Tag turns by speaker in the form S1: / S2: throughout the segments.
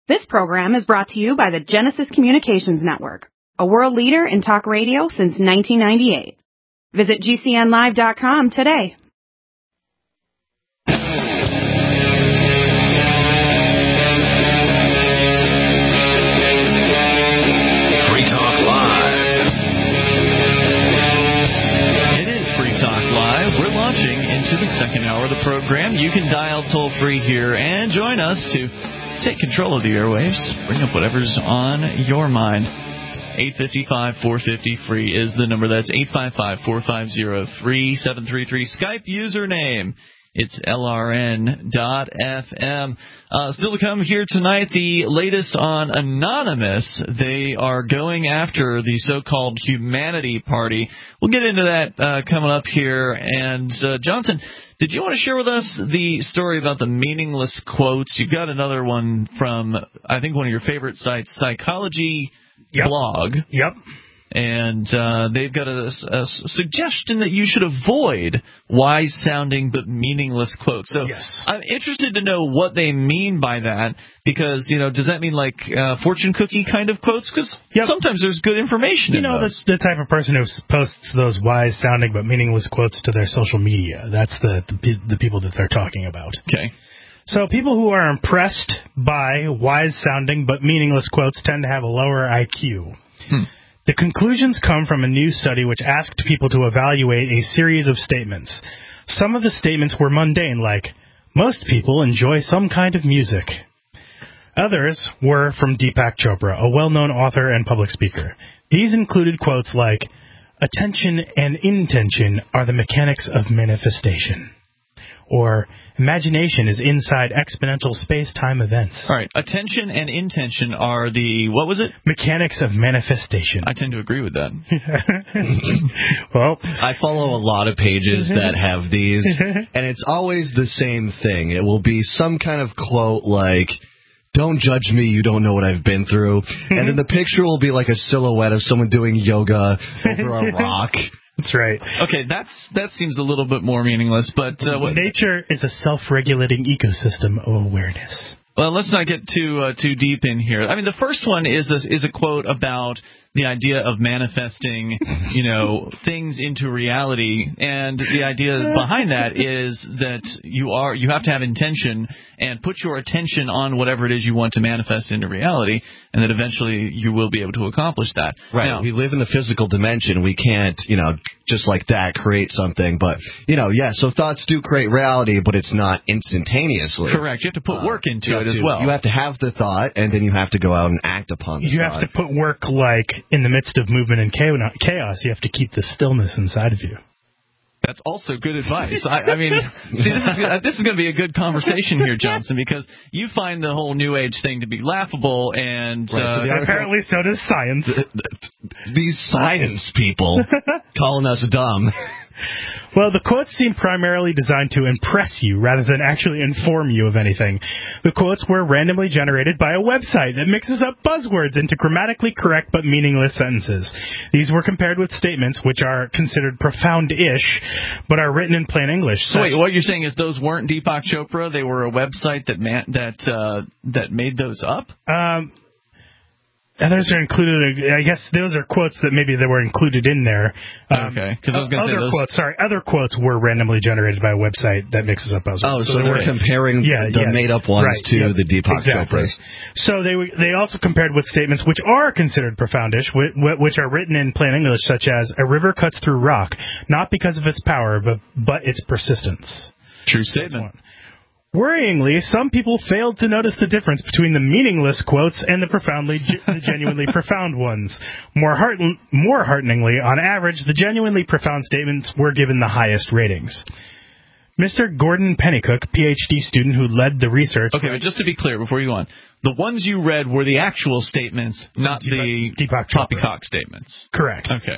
S1: This program is brought to you by the Genesis Communications Network, a world leader in talk radio since 1998. Visit GCNlive.com today.
S2: Free Talk Live.
S3: It is Free Talk Live. We're launching into the second hour of the program. You can dial toll-free here and join us to take control of the airwaves. Bring up whatever's on your mind. 855-450-FREE is the number. That's 855-450-3733. Skype username. It's LRN.FM. Still to come here tonight, the latest on Anonymous. They are going after the so-called Humanity Party. We'll get into that coming up here. And, Johnson, did you want to share with us the story about the meaningless quotes? You've got another one from, I think, one of your favorite sites, Psychology Blog.
S4: Yep.
S3: And they've got a suggestion that you should avoid wise-sounding but meaningless quotes. So
S4: yes.
S3: I'm interested to know what they mean by that, because, you know, does that mean like fortune cookie kind of quotes? Because sometimes there's good information in those.
S4: The type of person who posts those wise-sounding but meaningless quotes to their social media. That's the people that they're talking about.
S3: Okay.
S4: So people who are impressed by wise-sounding but meaningless quotes tend to have a lower IQ. The conclusions come from a new study which asked people to evaluate a series of statements. Some of the statements were mundane, like, most people enjoy some kind of music. Others were from Deepak Chopra, a well-known author and public speaker. These included quotes like, attention and intention are the mechanics of manifestation. Or, imagination is inside exponential space-time events.
S3: All right. Attention and intention are the, what was it?
S4: Mechanics of manifestation.
S3: I tend to agree with that.
S4: Well,
S5: I follow a lot of pages that have these, and it's always the same thing. It will be some kind of quote like, don't judge me, you don't know what I've been through. And then the picture will be like a silhouette of someone doing yoga over a rock.
S4: That's right.
S3: Okay, that seems a little bit more meaningless, but
S4: nature is a self-regulating ecosystem of awareness.
S3: Well, let's not get too deep in here. I mean, the first one is a quote about the idea of manifesting, things into reality, and the idea behind that is that you have to have intention and put your attention on whatever it is you want to manifest into reality, and that eventually you will be able to accomplish that.
S5: Right.
S3: Now,
S5: we live in the physical dimension. We can't, just like that create something. But, so thoughts do create reality, but it's not instantaneously.
S3: Correct. You have to put work into it as well.
S5: You have to have the thought, and then you have to go out and act upon the thought.
S4: You have to put work like in the midst of movement and chaos. You have to keep the stillness inside of you.
S3: That's also good advice. I mean, this is going to be a good conversation here, Johnson, because you find the whole New Age thing to be laughable, and
S4: apparently so does science.
S5: These science people calling us dumb.
S4: Well, the quotes seem primarily designed to impress you rather than actually inform you of anything. The quotes were randomly generated by a website that mixes up buzzwords into grammatically correct but meaningless sentences. These were compared with statements which are considered profound-ish but are written in plain English.
S3: So wait, what you're saying is those weren't Deepak Chopra? They were a website that made those up?
S4: Others are included. I guess those are quotes that maybe they were included in there.
S3: Okay, because I was going to say those.
S4: Other quotes were randomly generated by a website that mixes up buzzwords.
S5: Oh, so they were comparing the made-up ones to the Deepak Chopras.
S4: So they also compared with statements which are considered profoundish, which are written in plain English, such as "A river cuts through rock, not because of its power, but its persistence."
S3: True statement.
S4: Worryingly, some people failed to notice the difference between the meaningless quotes and the genuinely profound ones. More hearteningly, on average, the genuinely profound statements were given the highest ratings. Mr. Gordon Pennycook, PhD student who led the research...
S3: Okay, but just to be clear before you go on, the ones you read were the actual statements, not the poppycock statements.
S4: Correct.
S3: Okay.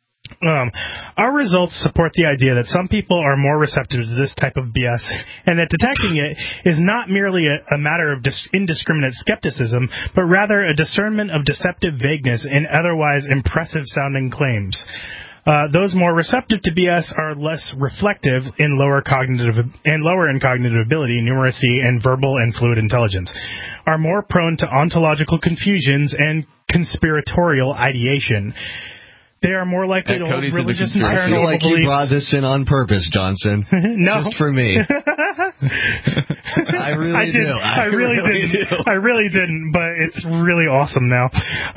S4: Our results support the idea that some people are more receptive to this type of BS, and that detecting it is not merely a matter of indiscriminate skepticism, but rather a discernment of deceptive vagueness in otherwise impressive-sounding claims. Those more receptive to BS are less reflective in lower in cognitive ability, numeracy, and verbal and fluid intelligence. are more prone to ontological confusions and conspiratorial ideation. They are more likely to hold religious and
S5: I feel
S4: paranormal
S5: like
S4: beliefs.
S5: you brought this in on purpose, Johnson.
S4: No.
S5: Just for me. I really do.
S4: I really didn't, but it's really awesome now.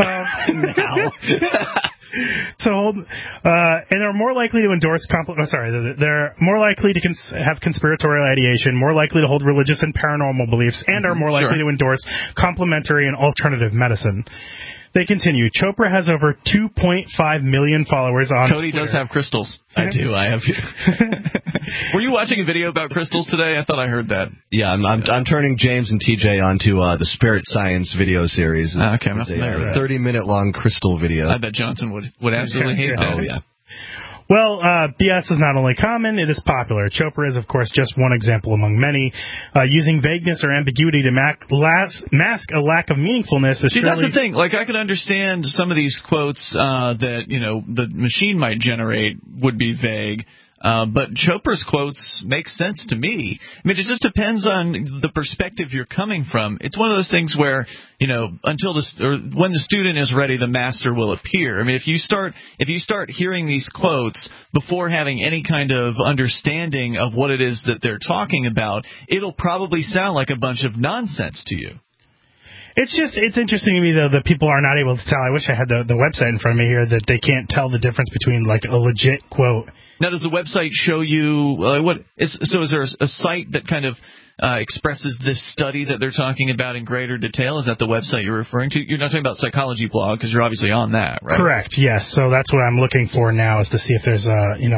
S4: So, and are more likely to endorse they're more likely to have conspiratorial ideation, more likely to hold religious and paranormal beliefs, and are more likely to endorse complementary and alternative medicine. They continue. Chopra has over 2.5 million followers on
S3: Cody
S4: Twitter.
S3: does have crystals.
S5: I do. I have.
S3: Were you watching a video about crystals today? I thought I heard that.
S5: Yeah, I'm turning James and TJ onto the Spirit Science video series.
S3: Okay, I'm not
S5: it's
S3: familiar with
S5: a
S3: that.
S5: 30-minute long crystal video.
S3: I bet Johnson would absolutely hate that.
S5: Oh, yeah.
S4: Well, BS is not only common, it is popular. Chopra is, of course, just one example among many. Using vagueness or ambiguity to mask a lack of meaningfulness is
S3: that's the thing. Like, I could understand some of these quotes that, the machine might generate would be vague. But Chopra's quotes make sense to me. I mean, it just depends on the perspective you're coming from. It's one of those things where, when the student is ready, the master will appear. I mean, if you start hearing these quotes before having any kind of understanding of what it is that they're talking about, it'll probably sound like a bunch of nonsense to you.
S4: It's interesting to me, though, that people are not able to tell. I wish I had the website in front of me here, that they can't tell the difference between, like, a legit quote.
S3: Now, does the website show you is there a site that kind of expresses this study that they're talking about in greater detail? Is that the website you're referring to? You're not talking about Psychology Blog, because you're obviously on that, right?
S4: Correct, yes. So that's what I'm looking for now, is to see if there's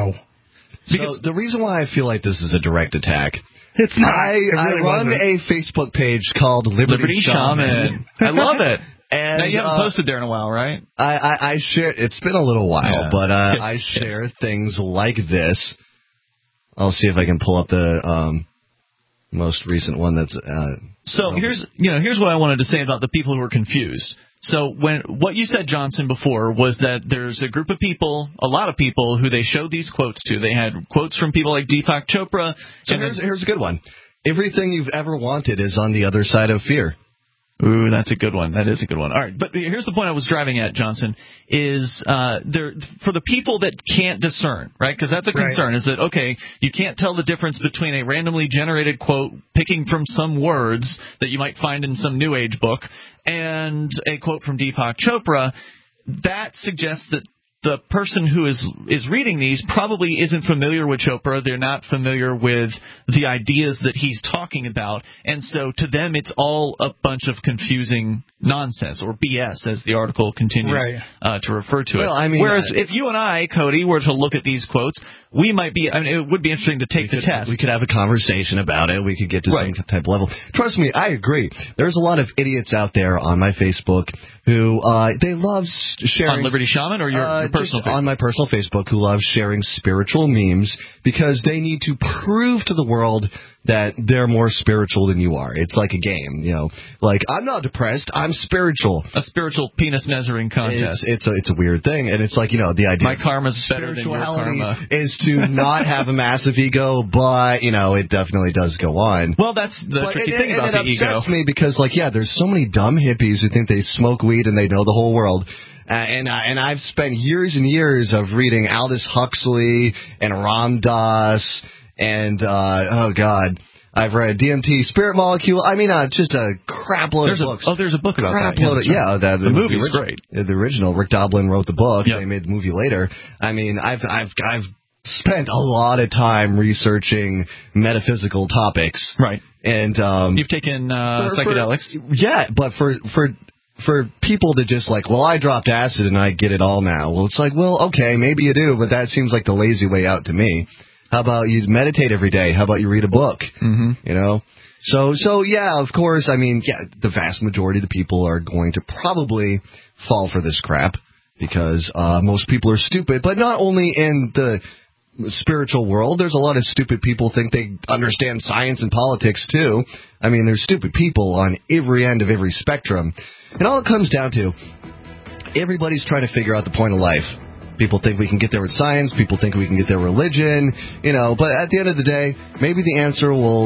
S5: So the reason why I feel like this is a direct attack...
S4: It's not.
S5: I run a Facebook page called Liberty Shaman.
S3: I love it.
S5: And
S3: now, you haven't posted there in a while, right?
S5: I share. It's been a little while, but I share things like this. I'll see if I can pull up the most recent one. That's
S3: here's what I wanted to say about the people who are confused. So what you said, Johnson, before was that there's a group of people, a lot of people, who they showed these quotes to. They had quotes from people like Deepak Chopra.
S5: So here's a good one. Everything you've ever wanted is on the other side of fear.
S3: Ooh, that's a good one. That is a good one. All right, but here's the point I was driving at, Johnson, is for the people that can't discern, right? Because that's a concern, is that, okay, you can't tell the difference between a randomly generated quote picking from some words that you might find in some New Age book and a quote from Deepak Chopra. That suggests that the person who is reading these probably isn't familiar with Chopra. They're not familiar with the ideas that he's talking about. And so to them, it's all a bunch of confusing nonsense, or BS, as the article continues to refer to it.
S5: I mean,
S3: whereas if you and I, Cody, were to look at these quotes, we might be, it would be interesting to take the test.
S5: We could have a conversation about it. We could get to some type of level. Trust me, I agree. There's a lot of idiots out there on my Facebook who they love sharing...
S3: On Liberty Shaman or your personal Facebook?
S5: On my personal Facebook, who love sharing spiritual memes because they need to prove to the world that they're more spiritual than you are. It's like a game, Like, I'm not depressed, I'm spiritual.
S3: A spiritual penis measuring contest.
S5: It's a weird thing, and it's like, the idea...
S3: My karma's better than your karma.
S5: is to not have a massive ego, but, it definitely does go on.
S3: Well, that's the tricky thing about the ego.
S5: It upsets me because, there's so many dumb hippies who think they smoke weed and they know the whole world. And I've spent years and years of reading Aldous Huxley and Ram Dass and, I've read DMT, Spirit Molecule. I mean, just a crap load of books.
S3: There's a book about that.
S5: The
S3: movie's great.
S5: The original. Rick Doblin wrote the book.
S3: Yep.
S5: They made the movie later. I mean, I've spent a lot of time researching metaphysical topics.
S3: Right.
S5: And
S3: you've taken psychedelics.
S5: But for people to just I dropped acid and I get it all now. Well, it's okay, maybe you do, but that seems like the lazy way out to me. How about you meditate every day? How about you read a book? Mm-hmm. So yeah, of course, I mean, the vast majority of the people are going to probably fall for this crap because most people are stupid, but not only in the spiritual world. There's a lot of stupid people think they understand science and politics, too. I mean, there's stupid people on every end of every spectrum. And all it comes down to, everybody's trying to figure out the point of life. People think we can get there with science. People think we can get there with religion. But at the end of the day, maybe the answer will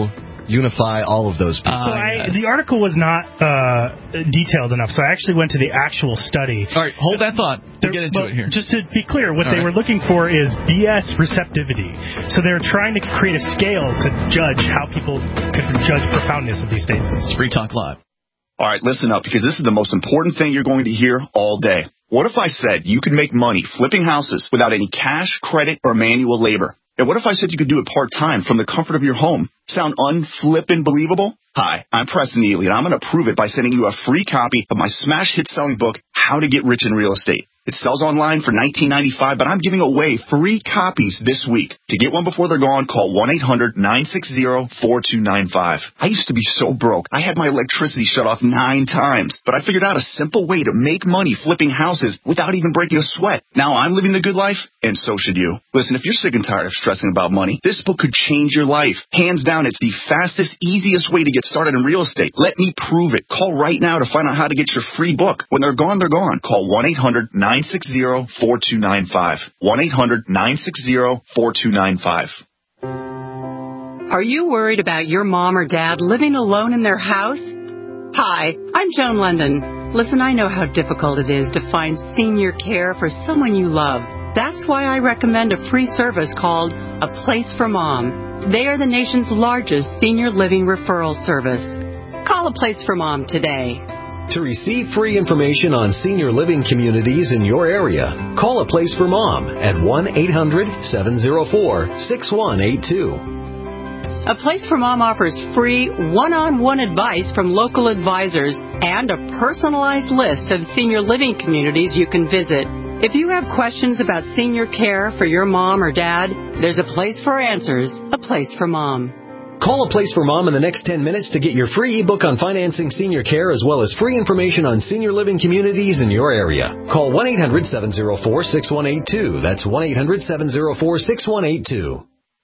S5: unify all of those pieces.
S4: So the article was not detailed enough, so I actually went to the actual study.
S3: All right, hold that thought. We'll get into it here.
S4: Just to be clear, what they were looking for is BS receptivity. So they're trying to create a scale to judge how people can judge profoundness of these statements.
S3: Free Talk Live.
S6: All right, listen up, because this is the most important thing you're going to hear all day. What if I said you could make money flipping houses without any cash, credit, or manual labor? And what if I said you could do it part-time from the comfort of your home? Sound unflippin' believable? Hi, I'm Preston Ely, and I'm going to prove it by sending you a free copy of my smash hit-selling book, How to Get Rich in Real Estate. It sells online for $19.95, but I'm giving away free copies this week. To get one before they're gone, call 1-800-960-4295. I used to be so broke, I had my electricity shut off 9 times, but I figured out a simple way to make money flipping houses without even breaking a sweat. Now I'm living the good life, and so should you. Listen, if you're sick and tired of stressing about money, this book could change your life. Hands down, it's the fastest, easiest way to get started in real estate. Let me prove it. Call right now to find out how to get your free book. When they're gone, they're gone. Call 1-800-960-4295. 1-800-960-4295.
S7: Are you worried about your mom or dad living alone in their house? Hi, I'm Joan London. Listen, I know how difficult it is to find senior care for someone you love. That's why I recommend a free service called A Place for Mom. They are the nation's largest senior living referral service. Call A Place for Mom today.
S8: To receive free information on senior living communities in your area, call A Place for Mom at 1-800-704-6182.
S7: A Place for Mom offers free one-on-one advice from local advisors and a personalized list of senior living communities you can visit. If you have questions about senior care for your mom or dad, there's a place for answers, A Place for Mom.
S8: Call A Place for Mom in the next 10 minutes to get your free ebook on financing senior care as well as free information on senior living communities in your area. Call 1-800-704-6182. That's 1-800-704-6182.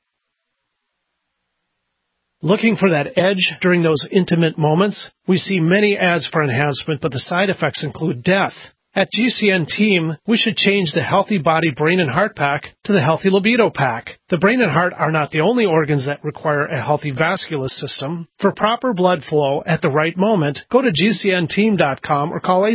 S9: Looking for that edge during those intimate moments? We see many ads for enhancement, but the side effects include death. At GCN Team, we should change the Healthy Body, Brain, and Heart Pack to the Healthy Libido Pack. The brain and heart are not the only organs that require a healthy vascular system. For proper blood flow at the right moment, go to GCNteam.com or call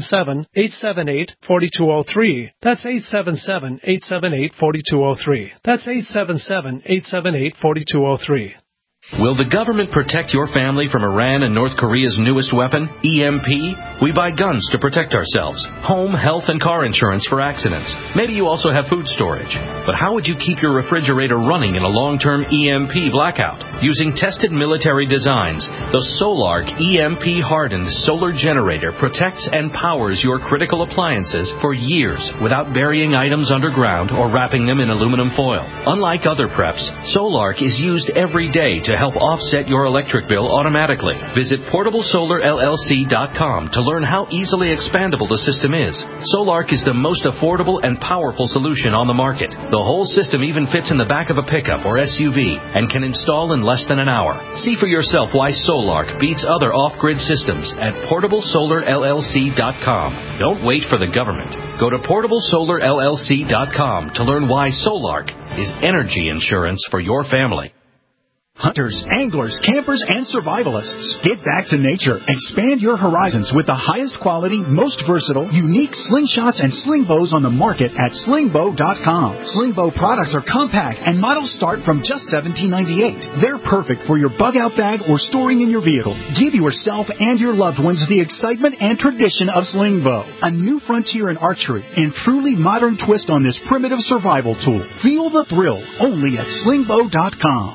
S9: 877-878-4203. That's 877-878-4203. That's 877-878-4203.
S10: Will the government protect your family from Iran and North Korea's newest weapon, EMP? We buy guns to protect ourselves, home, health, and car insurance for accidents. Maybe you also have food storage. But how would you keep your refrigerator running in a long-term EMP blackout? Using tested military designs, the Solark EMP-hardened solar generator protects and powers your critical appliances for years without burying items underground or wrapping them in aluminum foil. Unlike other preps, Solark is used every day to help offset your electric bill automatically. Visit PortableSolarLLC.com to learn how easily expandable the system is. Solark is the most affordable and powerful solution on the market. The whole system even fits in the back of a pickup or SUV and can install in less than an hour. See for yourself why Solark beats other off-grid systems at PortableSolarLLC.com. Don't wait for the government. Go to PortableSolarLLC.com to learn why Solark is energy insurance for your family.
S11: Hunters, anglers, campers, and survivalists. Get back to nature. Expand your horizons with the highest quality, most versatile, unique slingshots and sling bows on the market at slingbow.com. Slingbow products are compact and models start from just $17.98. They're perfect for your bug out bag or storing in your vehicle. Give yourself and your loved ones the excitement and tradition of Slingbow, a new frontier in archery and truly modern twist on this primitive survival tool. Feel the thrill only at slingbow.com.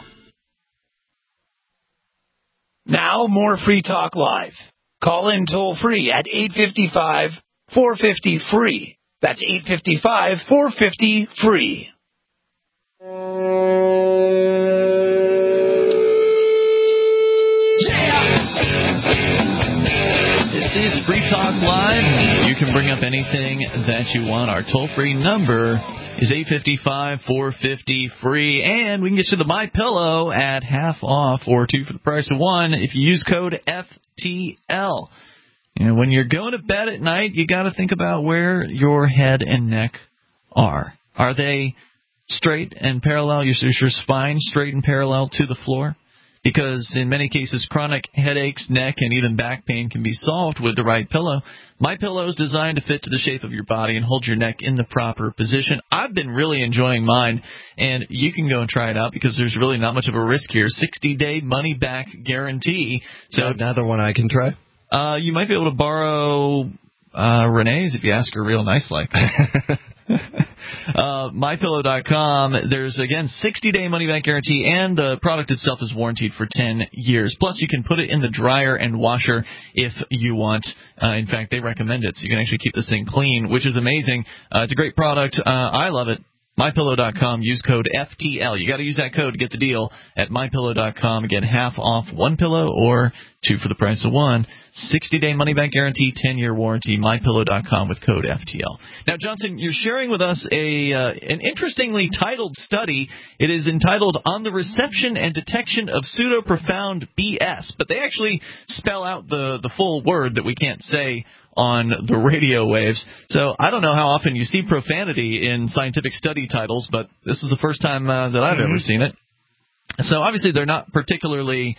S12: Now, more Free Talk Live. Call in toll-free at 855-450-FREE. That's 855-450-FREE.
S3: This is Free Talk Live. You can bring up anything that you want. Our toll-free number is 855-450-FREE, and we can get you the MyPillow at half off or 2 for the price of 1 if you use code FTL. And when you're going to bed at night, you got to think about where your head and neck are. Are they straight and parallel? Is your spine straight and parallel to the floor? because in many cases chronic headaches, neck, and even back pain can be solved with the right pillow. MyPillow is designed to fit to the shape of your body and hold your neck in the proper position. I've been really enjoying mine, and you can go and try it out because there's really not much of a risk here. 60-day money-back guarantee. So
S5: another one I can try?
S3: You might be able to borrow Renee's if you ask her real nice like that. MyPillow.com. There's, again, 60-day money-back guarantee, and the product itself is warranted for 10 years. Plus, you can put it in the dryer and washer if you want. In fact, they recommend it, so you can actually keep this thing clean, which is amazing. It's a great product. I love it. MyPillow.com. Use code FTL. You got to use that code to get the deal at MyPillow.com. Get half off one pillow or two for the price of one. 60-day money-back guarantee, 10-year warranty. MyPillow.com with code FTL. Now, Johnson, you're sharing with us an interestingly titled study. It is entitled On the Reception and Detection of Pseudo-Profound BS, but they actually spell out the full word that we can't say on the radio waves. So I don't know how often you see profanity in scientific study titles, but this is the first time that I've ever seen it. So obviously they're not particularly,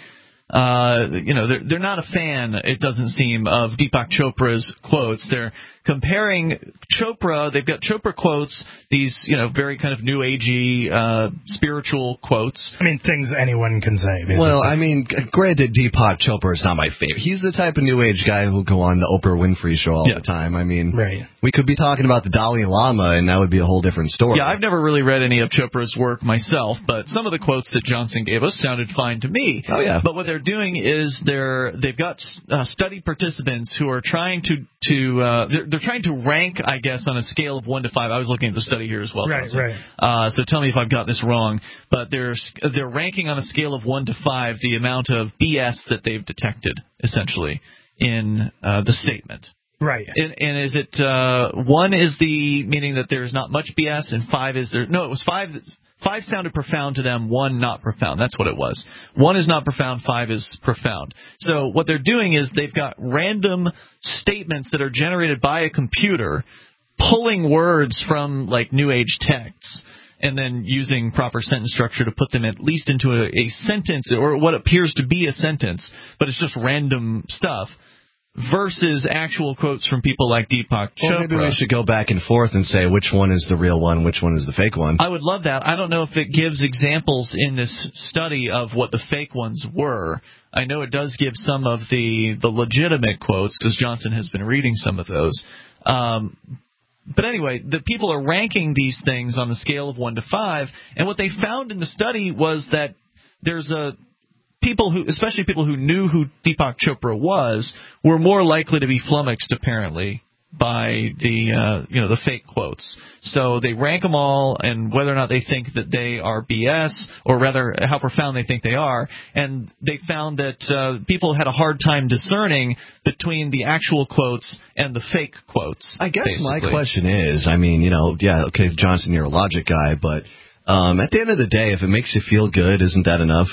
S3: they're not a fan, it doesn't seem, of Deepak Chopra's quotes. They're comparing Chopra, they've got Chopra quotes, these, very kind of new agey, spiritual quotes.
S4: I mean, things anyone can say, basically.
S5: Well, I mean, granted, Deepak Chopra is not my favorite. He's the type of new age guy who'll go on the Oprah Winfrey show all the time. I mean, we could be talking about the Dalai Lama, and that would be a whole different story.
S3: Yeah, I've never really read any of Chopra's work myself, but some of the quotes that Johnson gave us sounded fine to me.
S5: Oh, yeah.
S3: But what they're doing is they've got study participants who are trying they're trying to rank, I guess, on a scale of 1 to 5. I was looking at the study here as well.
S4: Right.
S3: So tell me if I've got this wrong. But they're ranking on a scale of 1 to 5 the amount of BS that they've detected, essentially, in the statement.
S4: Right.
S3: And is it 1 is the meaning that there's not much BS, and 5 is there? No, it was 5. 5 sounded profound to them, 1 not profound. That's what it was. 1 is not profound, 5 is profound. So what they're doing is they've got random statements that are generated by a computer, pulling words from like New Age texts, and then using proper sentence structure to put them at least into a sentence, or what appears to be a sentence, but it's just random stuff, versus actual quotes from people like Deepak Chopra.
S5: Well, maybe we should go back and forth and say which one is the real one, which one is the fake one.
S3: I would love that. I don't know if it gives examples in this study of what the fake ones were. I know it does give some of the legitimate quotes, because Johnson has been reading some of those. But anyway, the people are ranking these things on the scale of 1 to 5, and what they found in the study was that there's especially people who knew who Deepak Chopra was, were more likely to be flummoxed, apparently, by the fake quotes. So they rank them all, and whether or not they think that they are BS, or rather how profound they think they are, and they found that people had a hard time discerning between the actual quotes and the fake quotes.
S5: I guess
S3: basically.
S5: My question is, okay, Johnson, you're a logic guy, but at the end of the day, if it makes you feel good, isn't that enough?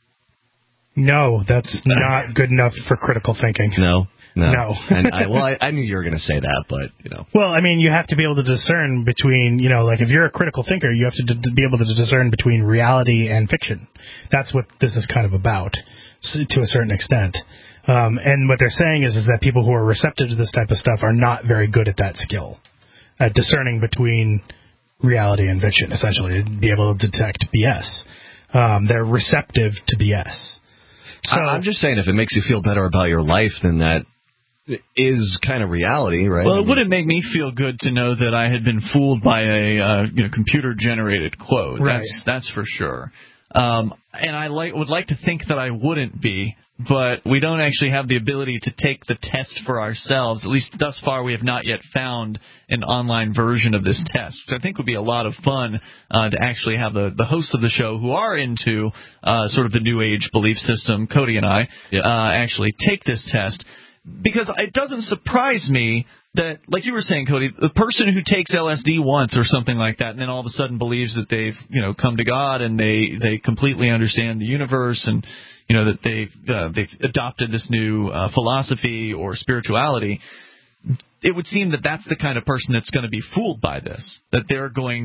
S4: No, that's not good enough for critical thinking.
S5: No.
S4: And
S5: I knew you were going to say that, but,
S4: Well, I mean, you have to be able to discern between, like if you're a critical thinker, you have to be able to discern between reality and fiction. That's what this is kind of about, to a certain extent. And what they're saying is that people who are receptive to this type of stuff are not very good at that skill, at discerning between reality and fiction, essentially, to be able to detect BS. They're receptive to BS. So,
S5: I'm just saying, if it makes you feel better about your life, then that is kind of reality, right?
S3: Well, it wouldn't make me feel good to know that I had been fooled by a computer-generated quote.
S4: Right.
S3: That's for sure. And I would like to think that I wouldn't be, but we don't actually have the ability to take the test for ourselves. At least thus far, we have not yet found an online version of this test, which I think would be a lot of fun to actually have the hosts of the show who are into sort of the New Age belief system, Cody and I, actually take this test. Because it doesn't surprise me that, like you were saying, Cody, the person who takes LSD once or something like that, and then all of a sudden believes that they've come to God and they completely understand the universe, and that they've adopted this new philosophy or spirituality, it would seem that that's the kind of person that's going to be fooled by this, that they're going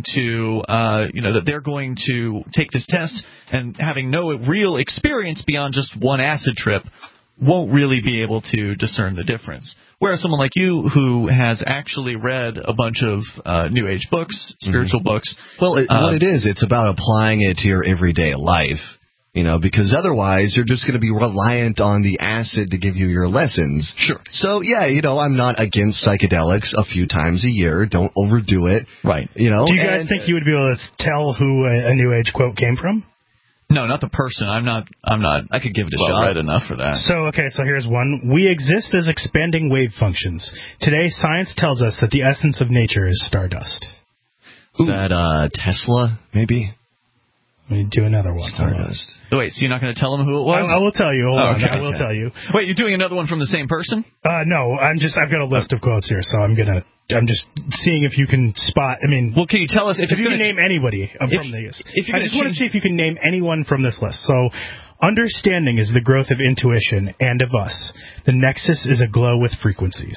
S3: to take this test and having no real experience beyond just one acid trip won't really be able to discern the difference. Whereas someone like you who has actually read a bunch of New Age books, spiritual books.
S5: Well, what it is, it's about applying it to your everyday life. Because otherwise you're just going to be reliant on the acid to give you your lessons.
S3: Sure.
S5: So, yeah, I'm not against psychedelics a few times a year. Don't overdo it.
S3: Right.
S4: Do you guys think you would be able to tell who a New Age quote came from?
S3: No, not the person. I'm not. I could give it a shot. Read enough for that.
S4: So here's one. We exist as expanding wave functions. Today, science tells us that the essence of nature is stardust.
S5: Is that Tesla, maybe?
S4: Let me do another one.
S5: Stardust.
S3: Wait, so you're not going to tell them who it was?
S4: I will tell you. Hold on. I will tell you.
S3: Wait, you're doing another one from the same person?
S4: No, I've got a list of quotes here, so I'm just seeing if you can spot.
S3: Well, can you tell us if you
S4: can name anybody from these? I just want to see if you can name anyone from this list. So, understanding is the growth of intuition and of us. The nexus is aglow with frequencies.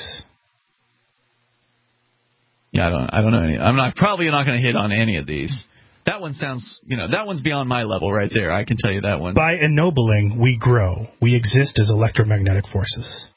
S3: Yeah, I don't know any. Probably not going to hit on any of these. That one sounds, that one's beyond my level right there. I can tell you that one.
S4: By ennobling, we grow. We exist as electromagnetic forces.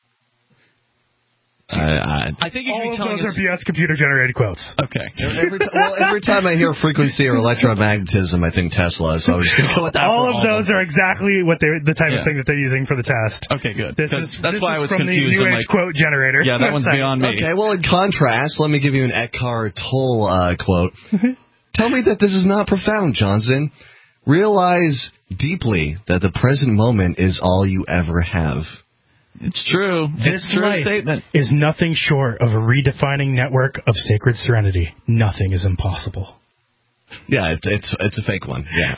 S3: I think you should be telling us.
S4: All of those are BS computer-generated quotes.
S3: Okay.
S5: Every time I hear frequency or electromagnetism, I think Tesla, so I'm just going to go with that.
S4: All of those are exactly the type of thing that they're using for the test.
S3: Okay, good.
S4: That's
S3: why I was
S4: from
S3: confused.
S4: The New Age quote generator.
S3: Yeah, that one's beyond me.
S5: Okay, well, in contrast, let me give you an Eckhart Tolle quote. Tell me that this is not profound, Johnson. Realize deeply that the present moment is all you ever have.
S3: It's true. It's a true statement.
S4: Is nothing short of a redefining network of sacred serenity. Nothing is impossible.
S5: Yeah, it's a fake one. Yeah.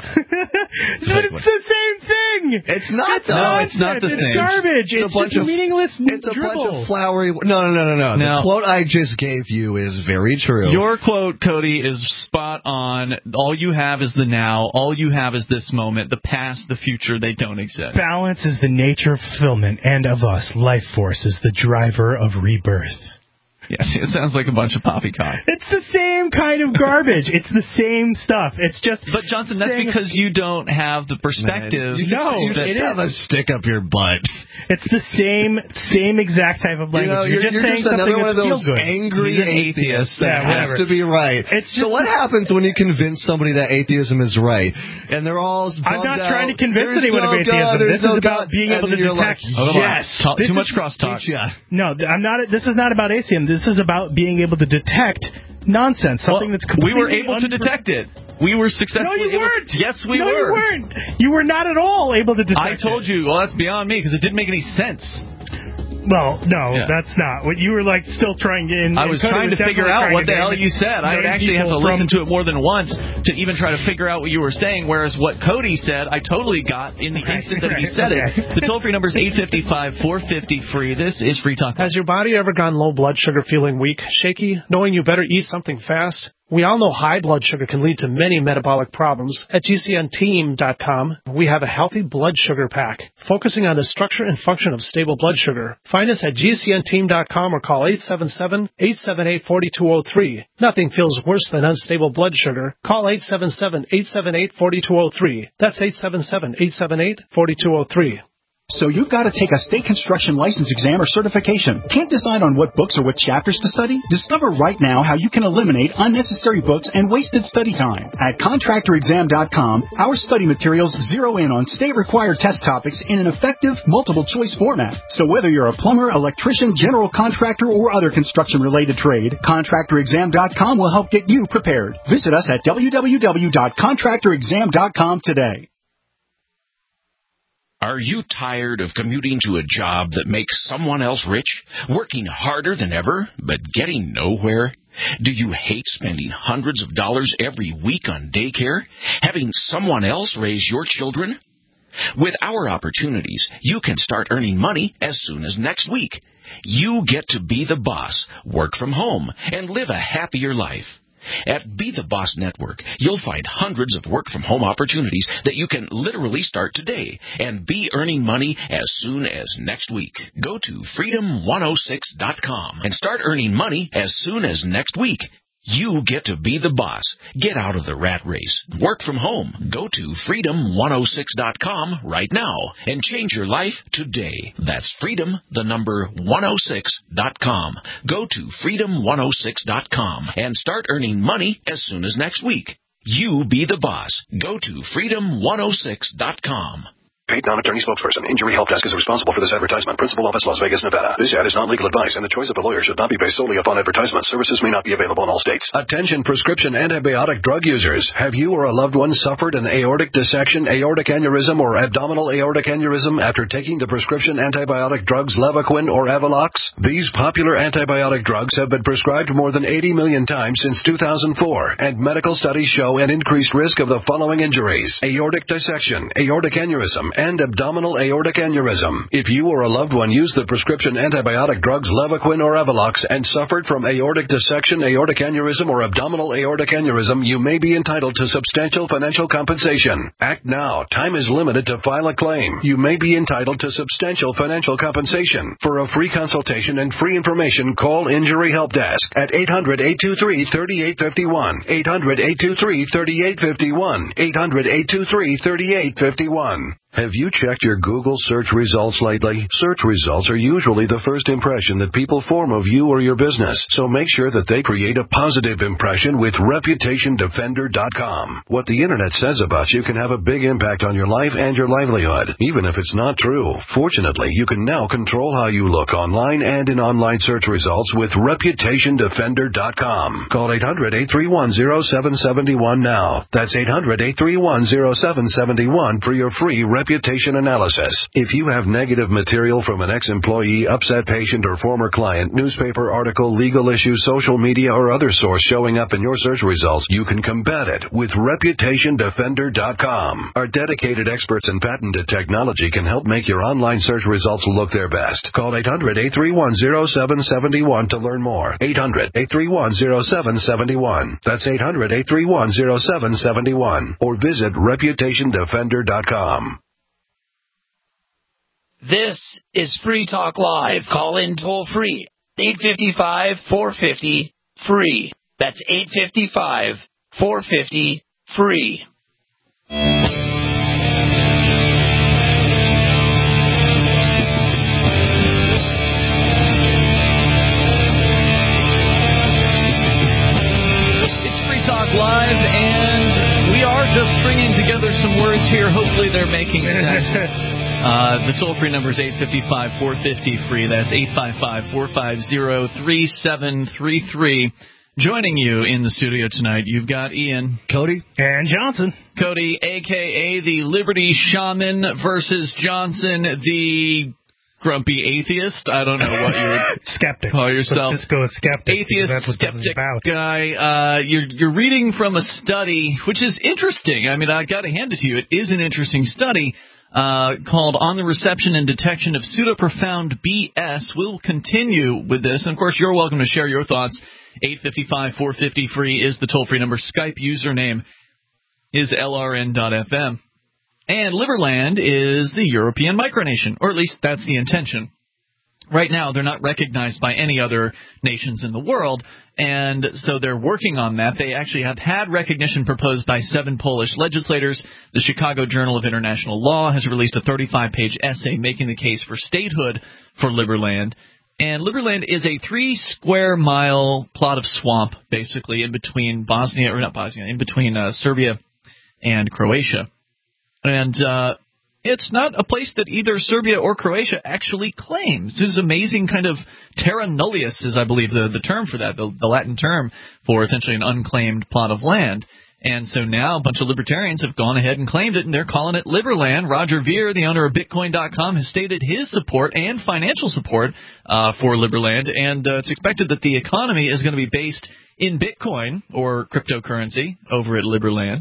S4: But it's the same thing.
S5: It's not.
S3: It's not the same.
S4: It's garbage. It's just meaningless dribble.
S5: It's a bunch of flowery. No. The quote I just gave you is very true.
S3: Your quote, Cody, is spot on. All you have is the now. All you have is this moment. The past, the future, they don't exist.
S4: Balance is the nature of fulfillment, and of us, life force is the driver of rebirth.
S3: Yes, it sounds like a bunch of poppycock.
S4: It's the same kind of garbage. It's the same stuff. It's just.
S3: But Johnson, that's because you don't have the perspective.
S5: You just have a stick up your butt.
S4: It's the same exact type of language. You're just saying something
S5: another one of those
S4: good.
S5: angry atheists that has to be right. So what happens when you convince somebody that atheism is right, and they're all?
S4: I'm not trying to convince anyone of atheism. This is about being able to detect.
S5: Yes.
S3: Too much crosstalk.
S4: No, I'm not. This is not about atheism. This is about being able to detect nonsense, something that's completely.
S3: We were able to detect it. We were successfully.
S4: No, you weren't.
S3: Yes, we were.
S4: No, you weren't. You were not at all able to detect it.
S3: I told you. Well, that's beyond me because it didn't make any sense.
S4: Well, no, that's not. What you were still trying to.
S3: I was trying to figure out what the hell you said. I would actually have to listen to it more than once to even try to figure out what you were saying. Whereas what Cody said, I totally got in the instant that he said it. The toll-free number is 855-450-FREE. This is Free Talk.
S9: Has your body ever gone low blood sugar, feeling weak, shaky, knowing you better eat something fast? We all know high blood sugar can lead to many metabolic problems. At GCNteam.com, we have a healthy blood sugar pack, focusing on the structure and function of stable blood sugar. Find us at GCNteam.com or call 877-878-4203. Nothing feels worse than unstable blood sugar. Call 877-878-4203. That's 877-878-4203.
S11: So you've got to take a state construction license exam or certification. Can't decide on what books or what chapters to study? Discover right now how you can eliminate unnecessary books and wasted study time. At contractorexam.com, our study materials zero in on state-required test topics in an effective, multiple-choice format. So whether you're a plumber, electrician, general contractor, or other construction-related trade, contractorexam.com will help get you prepared. Visit us at www.contractorexam.com today.
S13: Are you tired of commuting to a job that makes someone else rich, working harder than ever, but getting nowhere? Do you hate spending hundreds of dollars every week on daycare, having someone else raise your children? With our opportunities, you can start earning money as soon as next week. You get to be the boss, work from home, and live a happier life. At Be the Boss Network, you'll find hundreds of work-from-home opportunities that you can literally start today and be earning money as soon as next week. Go to freedom106.com and start earning money as soon as next week. You get to be the boss. Get out of the rat race. Work from home. Go to freedom106.com right now and change your life today. That's freedom106.com. Go to freedom106.com and start earning money as soon as next week. You be the boss. Go to freedom106.com.
S14: Paid non-attorney spokesperson. Injury Help Desk is responsible for this advertisement. Principal office, Las Vegas, Nevada. This ad is not legal advice, and the choice of the lawyer should not be based solely upon advertisement. Services may not be available in all states.
S15: Attention prescription antibiotic drug users. Have you or a loved one suffered an aortic dissection, aortic aneurysm, or abdominal aortic aneurysm after taking the prescription antibiotic drugs Levaquin or Avelox? These popular antibiotic drugs have been prescribed more than 80 million times since 2004, and medical studies show an increased risk of the following injuries: aortic dissection, aortic aneurysm, and abdominal aortic aneurysm. If you or a loved one used the prescription antibiotic drugs Levaquin or Avelox and suffered from aortic dissection, aortic aneurysm, or abdominal aortic aneurysm, you may be entitled to substantial financial compensation. Act now. Time is limited to file a claim. You may be entitled to substantial financial compensation. For a free consultation and free information, call Injury Help Desk at 800-823-3851, 800-823-3851, 800-823-3851. Have you checked your Google search results lately? Search results are usually the first impression that people form of you or your business, so make sure that they create a positive impression with ReputationDefender.com. What the Internet says about you can have a big impact on your life and your livelihood, even if it's not true. Fortunately, you can now control how you look online and in online search results with ReputationDefender.com. Call 800-831-0771 now. That's 800-831-0771 for your free reputation analysis. If you have negative material from an ex-employee, upset patient, or former client, newspaper article, legal issue, social media, or other source showing up in your search results, you can combat it with ReputationDefender.com. Our dedicated experts in patented technology can help make your online search results look their best. Call 800-831-0771 to learn more. 800-831-0771. That's 800-831-0771. Or visit ReputationDefender.com.
S12: This is Free Talk Live. Call in toll free. 855-450-FREE. That's 855-450-FREE.
S3: It's Free Talk Live, and we are just stringing together some words here. Hopefully they're making sense. The toll-free number is 855-450-FREE. That's 855-450-3733. Joining you in the studio tonight, you've got Ian.
S5: Cody.
S4: And Johnson.
S3: Cody, a.k.a. the Liberty Shaman, versus Johnson, the grumpy atheist. I don't know what you would
S4: skeptic.
S3: Call yourself.
S4: Let's just go with skeptic.
S3: Atheist,
S4: that's what
S3: skeptic
S4: about.
S3: guy. You're reading from a study, which is interesting. I mean, I got to hand it to you. It is an interesting study. Called On the Reception and Detection of Pseudo-Profound BS. We'll continue with this. And, of course, you're welcome to share your thoughts. 855-450-FREE is the toll-free number. Skype username is LRN.FM. And Liberland is the European micronation, or at least that's the intention. Right now, they're not recognized by any other nations in the world, and so they're working on that. They actually have had recognition proposed by 7 Polish legislators. The Chicago Journal of International Law has released a 35-page essay making the case for statehood for Liberland. And Liberland is a 3-square-mile plot of swamp, basically, in between Serbia and Croatia. And it's not a place that either Serbia or Croatia actually claims. This is amazing kind of terra nullius is, I believe, the term for that, the Latin term for essentially an unclaimed plot of land. And so now a bunch of libertarians have gone ahead and claimed it, and they're calling it Liberland. Roger Ver, the owner of Bitcoin.com, has stated his support and financial support for Liberland, and it's expected that the economy is going to be based in Bitcoin, or cryptocurrency, over at Liberland.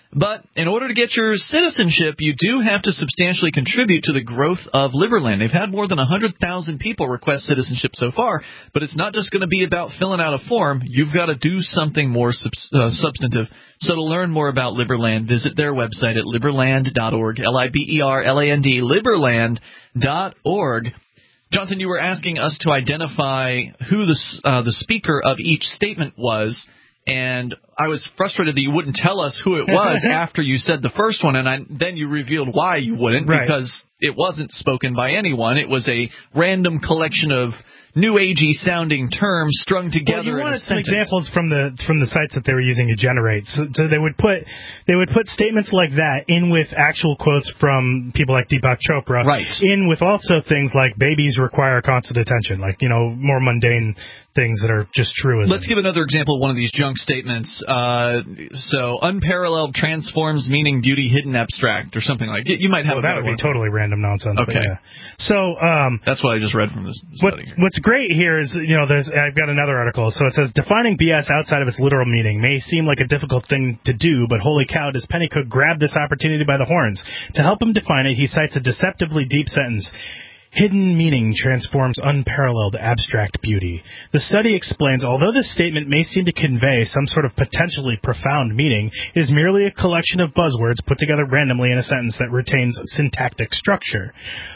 S3: But in order to get your citizenship, you do have to substantially contribute to the growth of Liberland. They've had more than 100,000 people request citizenship so far, but it's not just going to be about filling out a form. You've got to do something more substantive. So to learn more about Liberland, visit their website at liberland.org, Liberland, liberland.org. Johnson, you were asking us to identify who the speaker of each statement was. And I was frustrated that you wouldn't tell us who it was after you said the first one, and then you revealed why you wouldn't, because it wasn't spoken by anyone. It was a random collection of new agey sounding terms strung together.
S4: Well, you wanted
S3: some
S4: examples from the sites that they were using to generate. So they would put statements like that in with actual quotes from people like Deepak Chopra, in with also things like babies require constant attention, like more mundane things that are just truisms.
S3: Let's give another example of one of these junk statements. So unparalleled transforms meaning beauty hidden abstract or something like that. You might have
S4: that would be totally random nonsense.
S3: Okay.
S4: Yeah. So
S3: that's what I just read from this study here.
S4: What's great here is, I've got another article. So it says, defining BS outside of its literal meaning may seem like a difficult thing to do, but holy cow, does Pennycook grab this opportunity by the horns. To help him define it, he cites a deceptively deep sentence. Hidden meaning transforms unparalleled abstract beauty. The study explains, although this statement may seem to convey some sort of potentially profound meaning, it is merely a collection of buzzwords put together randomly in a sentence that retains syntactic structure.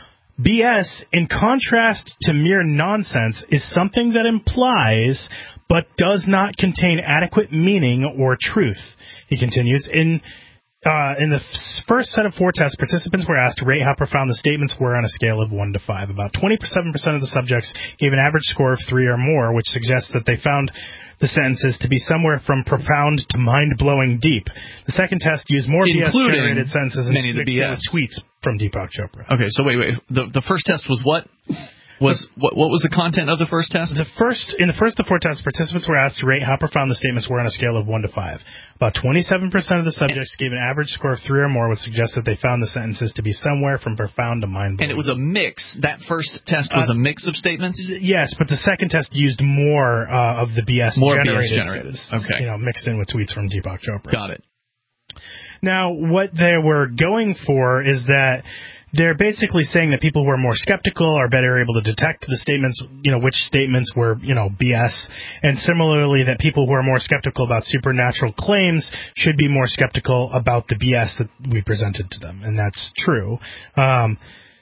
S4: BS, in contrast to mere nonsense, is something that implies but does not contain adequate meaning or truth. He continues, in the first set of 4 tests, participants were asked to rate how profound the statements were on a scale of 1 to 5. About 27% of the subjects gave an average score of 3 or more, which suggests that they found the sentences to be somewhere from profound to mind-blowing deep. The second test used more BS-generated sentences and
S3: many of the BS
S4: tweets from Deepak Chopra.
S3: Okay, so wait. The first test was what? What was the content of the first test?
S4: In the first of 4 tests, participants were asked to rate how profound the statements were on a scale of 1 to 5. About 27% of the subjects gave an average score of 3 or more, which suggests that they found the sentences to be somewhere from profound to mind-blowing.
S3: And it was a mix. That first test was a mix of statements?
S4: Yes, but the second test used more of the BS-generated.
S3: Okay.
S4: Mixed in with tweets from Deepak Chopra.
S3: Got it.
S4: Now, what they were going for is that they're basically saying that people who are more skeptical are better able to detect the statements, which statements were, BS. And similarly, that people who are more skeptical about supernatural claims should be more skeptical about the BS that we presented to them. And that's true.
S3: Right.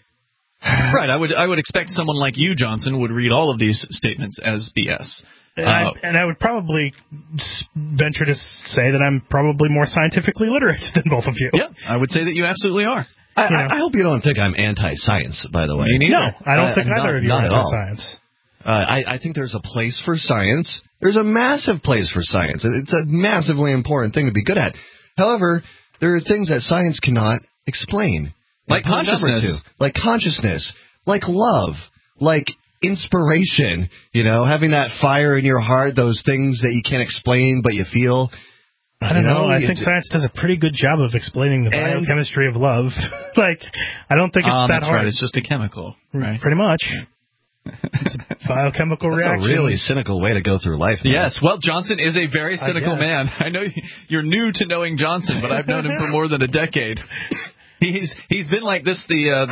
S3: I would expect someone like you, Johnson, would read all of these statements as BS.
S4: And I would probably venture to say that I'm probably more scientifically literate than both of you.
S3: Yeah, I would say that you absolutely are.
S5: I hope you don't think I'm anti-science, by the way.
S4: No, I don't think either of you are anti-science.
S5: I think there's a place for science. There's a massive place for science. It's a massively important thing to be good at. However, there are things that science cannot explain.
S3: Like consciousness.
S5: Like consciousness. Like love. Like inspiration. Having that fire in your heart, those things that you can't explain but you feel.
S4: I don't know. I think science does a pretty good job of explaining the biochemistry of love. I don't think it's that
S3: that's
S4: hard.
S3: Right. It's just a chemical, right?
S4: Pretty much. It's a biochemical reaction.
S5: That's a really cynical way to go through life. Man.
S3: Yes. Well, Johnson is a very cynical man. I know you're new to knowing Johnson, but I've known him for more than a decade. He's been like this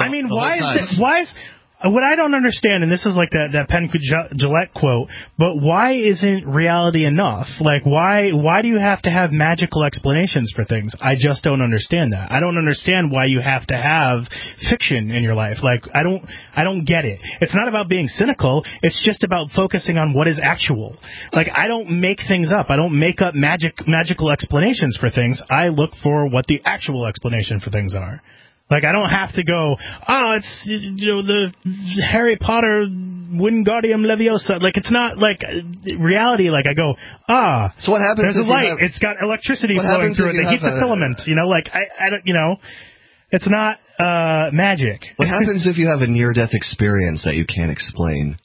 S4: why is what I don't understand, and this is like that Penn Jillette quote, but why isn't reality enough? Why do you have to have magical explanations for things? I just don't understand that. I don't understand why you have to have fiction in your life. I don't get it. It's not about being cynical. It's just about focusing on what is actual. I don't make things up. I don't make up magical explanations for things. I look for what the actual explanation for things are. I don't have to go, it's, the Harry Potter Wingardium Leviosa. It's not reality. I go,
S5: so what happens?
S4: There's a light. It's got electricity flowing through it. They heat the filament. I don't, it's not magic.
S5: What happens if you have a near-death experience that you can't explain?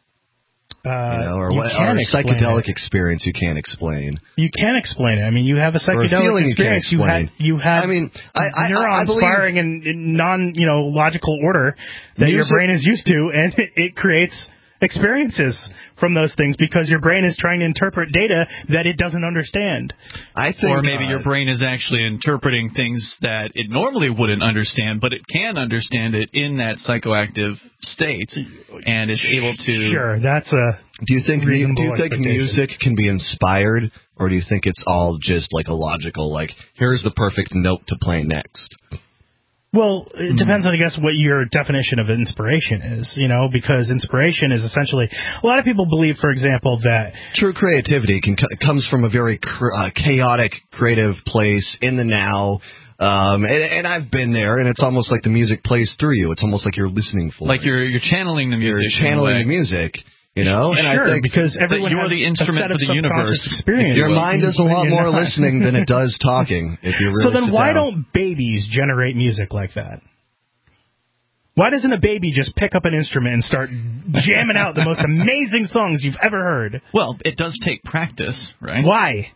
S5: Or a psychedelic experience you can't explain.
S4: You can explain it. I mean, you have a psychedelic experience. You have neurons firing in non logical order that your brain is used to, and it creates experiences from those things because your brain is trying to interpret data that it doesn't understand.
S3: I think, or maybe your brain is actually interpreting things that it normally wouldn't understand, but it can understand it in that psychoactive state, and it's able to.
S4: Sure, that's a.
S5: Do you think music can be inspired, or do you think it's all just like a logical, like, here's the perfect note to play next?
S4: Well, it depends on, I guess, what your definition of inspiration is, because inspiration is essentially, a lot of people believe, for example, that
S5: true creativity comes from a very chaotic, creative place in the now. And I've been there, and it's almost like the music plays through you. It's almost like you're listening for it.
S3: Like you're channeling the music.
S5: You're channeling the music. And
S4: sure,
S5: I think
S4: because everyone
S3: you're
S4: has
S3: the instrument
S4: a set
S3: of the universe.
S4: Experience.
S5: Your mind does a lot more listening than it does talking. If you really
S4: so then, why don't babies generate music like that? Why doesn't a baby just pick up an instrument and start jamming out the most amazing songs you've ever heard?
S3: Well, it does take practice, right?
S4: Why?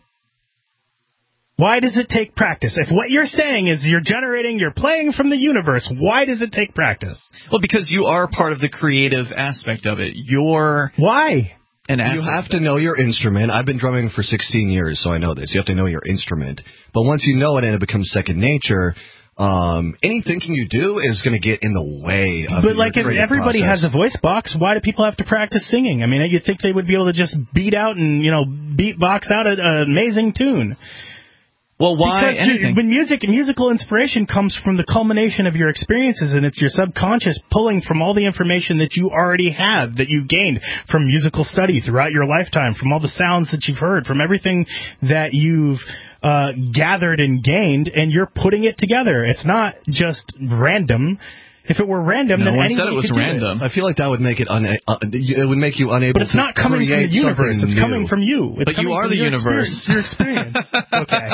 S4: Why does it take practice? If what you're saying is you're playing from the universe, why does it take practice?
S3: Well, because you are part of the creative aspect of it.
S4: Why?
S5: You have to know your instrument. I've been drumming for 16 years, so I know this. You have to know your instrument. But once you know it and it becomes second nature, any thinking you do is going to get in the way of
S4: But like, if everybody
S5: process.
S4: has a voice box, why do people have to practice singing? I mean, you'd think they would be able to just beat out and, beatbox out an amazing tune.
S3: Well, why?
S4: Because when musical inspiration comes from the culmination of your experiences, and it's your subconscious pulling from all the information that you already have, that you've gained from musical study throughout your lifetime, from all the sounds that you've heard, from everything that you've gathered and gained, and you're putting it together. It's not just random. If it were random, then anybody
S3: said it was
S4: could
S3: random.
S5: I feel like that would make it it would make you unable.
S4: But it's not coming from the universe. It's coming from you.
S3: But you are the universe.
S4: Your experience. Okay.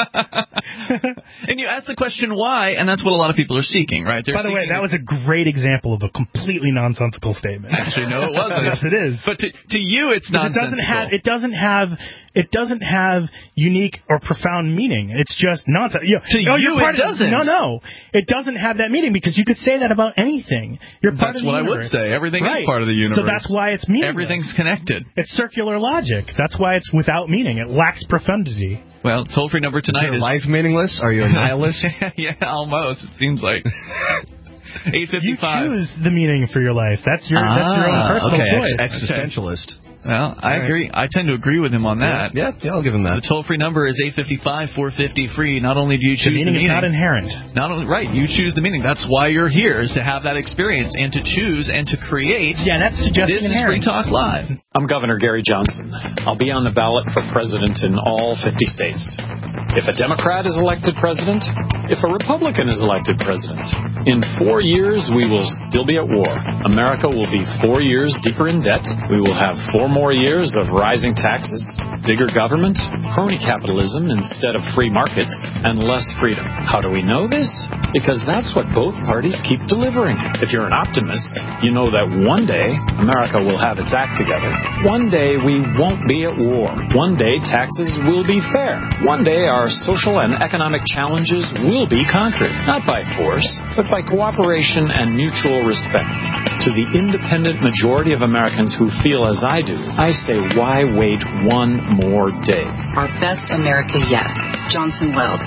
S3: And you ask the question why, and that's what a lot of people are seeking, right?
S4: By the way, that was a great example of a completely nonsensical statement.
S3: Actually, no, it wasn't.
S4: Yes, it is.
S3: But to you, it's nonsensical.
S4: It doesn't have unique or profound meaning. It's just nonsense.
S3: To you, it doesn't.
S4: No. It doesn't have that meaning because you could say that about anything. You're part
S3: That's
S4: of the
S3: what
S4: universe.
S3: I would say. Everything is part of the universe.
S4: So that's why it's meaningless.
S3: Everything's connected.
S4: It's circular logic. That's why it's without meaning. It lacks profundity.
S3: Well, toll-free number tonight
S5: is life meaningless? Are you a nihilist?
S3: Yeah, almost. It seems like. 8:55.
S4: You choose the meaning for your life. That's your own personal choice.
S5: Existentialist.
S3: Well, I agree. I tend to agree with him on that.
S5: Yeah, I'll give him that.
S3: The toll-free number is 855-450-FREE. Not only do you choose the meaning,
S4: is not inherent.
S3: Not only right, you choose the meaning. That's why you're here, is to have that experience and to choose and to create.
S4: Yeah, that's suggesting inherent.
S3: This is Free Talk Live.
S16: I'm Governor Gary Johnson. I'll be on the ballot for president in all 50 states. If a Democrat is elected president, if a Republican is elected president, in 4 years we will still be at war. America will be 4 years deeper in debt. We will have 4 more years of rising taxes, bigger government, crony capitalism instead of free markets, and less freedom. How do we know this? Because that's what both parties keep delivering. If you're an optimist, you know that one day America will have its act together. One day we won't be at war. One day taxes will be fair. One day our social and economic challenges will be conquered, not by force, but by cooperation and mutual respect. To the independent majority of Americans who feel as I do, I say, why wait one more day?
S17: Our best America yet. Johnson Weld,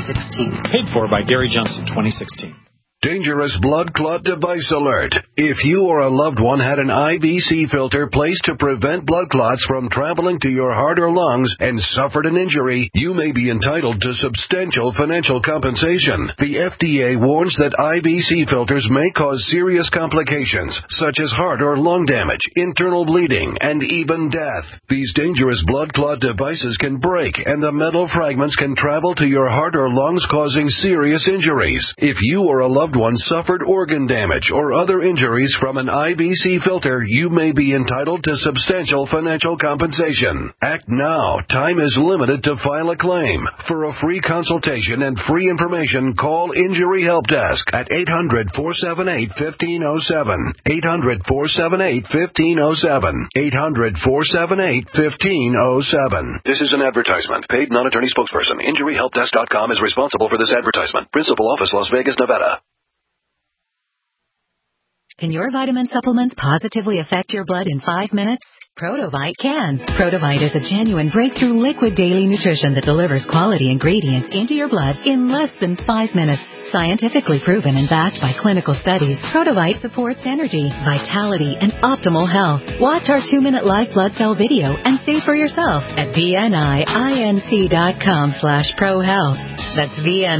S17: 2016.
S16: Paid for by Gary Johnson, 2016.
S15: Dangerous blood clot device alert. If you or a loved one had an IVC filter placed to prevent blood clots from traveling to your heart or lungs and suffered an injury, you may be entitled to substantial financial compensation. The FDA warns that IVC filters may cause serious complications, such as heart or lung damage, internal bleeding, and even death. These dangerous blood clot devices can break, and the metal fragments can travel to your heart or lungs, causing serious injuries. If you or a loved one suffered organ damage or other injuries from an IVC filter, you may be entitled to substantial financial compensation. Act now. Time is limited to file a claim. For a free consultation and free information, call Injury Help Desk at 800-478-1507. 800-478-1507. 800-478-1507.
S14: This is an advertisement. Paid non-attorney spokesperson. InjuryHelpDesk.com is responsible for this advertisement. Principal office, Las Vegas, Nevada.
S18: Can your vitamin supplements positively affect your blood in 5 minutes? Protovite can. Protovite is a genuine breakthrough liquid daily nutrition that delivers quality ingredients into your blood in less than 5 minutes. Scientifically proven and backed by clinical studies, Protovite supports energy, vitality, and optimal health. Watch our 2-minute live blood cell video and see for yourself at vninc.com/prohealth. That's